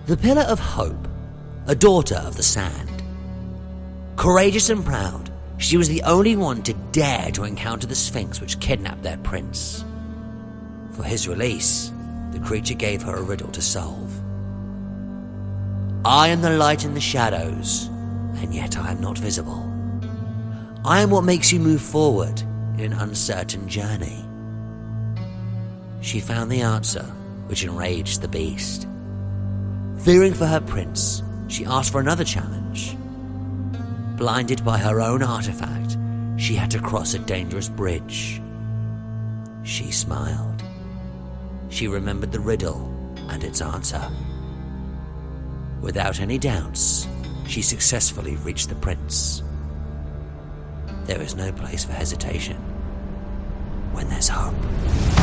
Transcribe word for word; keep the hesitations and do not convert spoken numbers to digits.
The Pillar of Hope, a daughter of the sand. Courageous and proud, she was the only one to dare to encounter the Sphinx which kidnapped their prince. For his release, the creature gave her a riddle to solve. I am the light in the shadows, and yet I am not visible. I am what makes you move forward in an uncertain journey. She found the answer, which enraged the beast. Fearing for her prince, she asked for another challenge. Blinded by her own artifact, she had to cross a dangerous bridge. She smiled. She remembered the riddle and its answer. Without any doubts, she successfully reached the prince. There is no place for hesitation when there's hope.